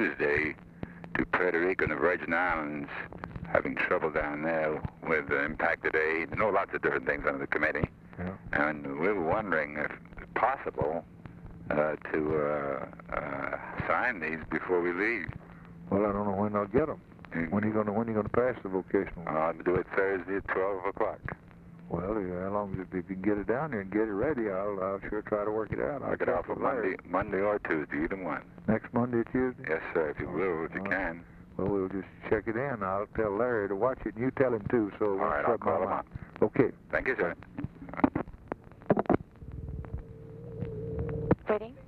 Tuesday to Puerto Rico and the Virgin Islands, having trouble down there with impacted aid. You know, lots of different things under the committee. Yeah. And we were wondering if possible to sign these before we leave. Well, I don't know when I'll get them. When are you gonna pass the vocational? I'll do it Thursday at 12 o'clock. Well, how long if you can get it down there and get it ready, I'll sure try to work it out. I'll get off on Monday or Tuesday, either one. Next Monday or Tuesday? Yes, sir, if you will, if you can. Well, we'll just check it in. I'll tell Larry to watch it, and you tell him too. So all right, I'll call him up. Okay. Thank you, sir. Waiting.